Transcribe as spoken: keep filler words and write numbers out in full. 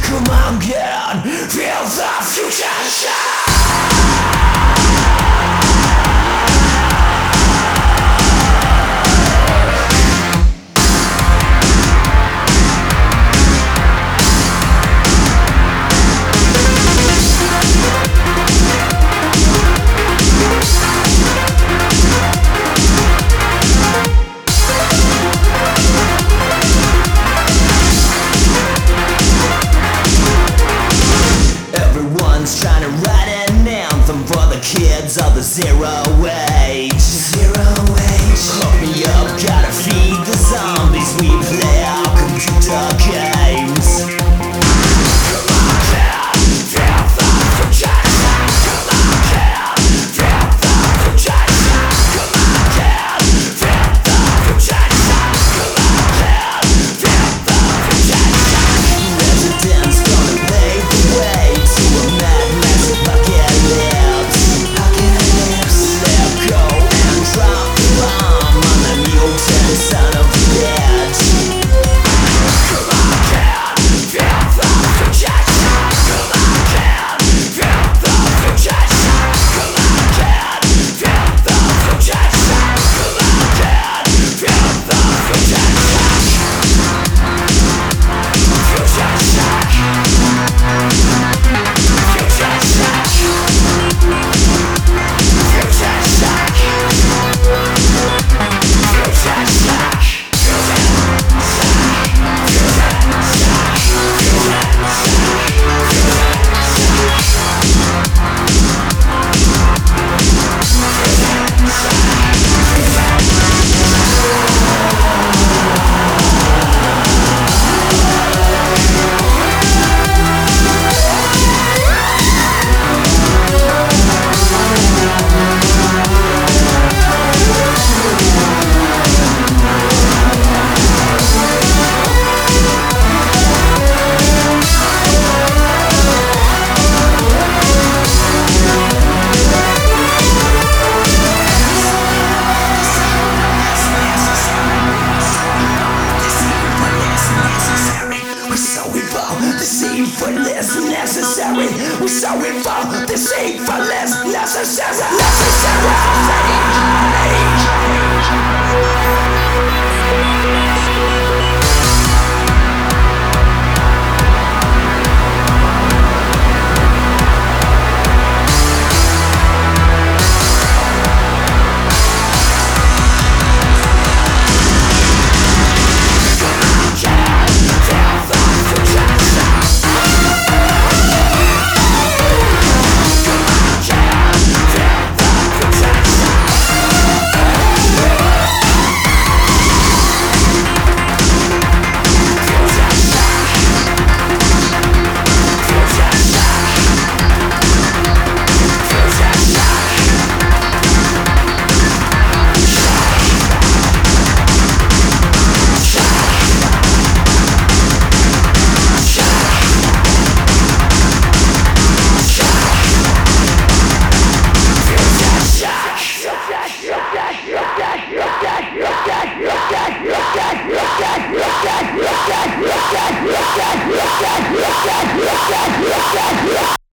Come on, get on, feel the future shine. Trying to write an anthem for the kids of the zero age. Zero age. Hook me up, gotta feed the zombies. We play our computer games. Come on, kid, feel the projection. Come on, kid, feel the projection. Come on, kid, feel the projection. Come on, kid, feel the projection. Residents gonna pave the way to a madness bucket lips. Bucket lips. Let go and drop the bomb on the mutant son of a bitch. Come on, kid, feel the projection. Come on, kid, feel the projection. Come on, kid, feel the projection. Come on, kid, feel the projection. Future shock. Future shock. Future shock. Future shock. Necessary, we're so evil, this evil is necessary, necessary.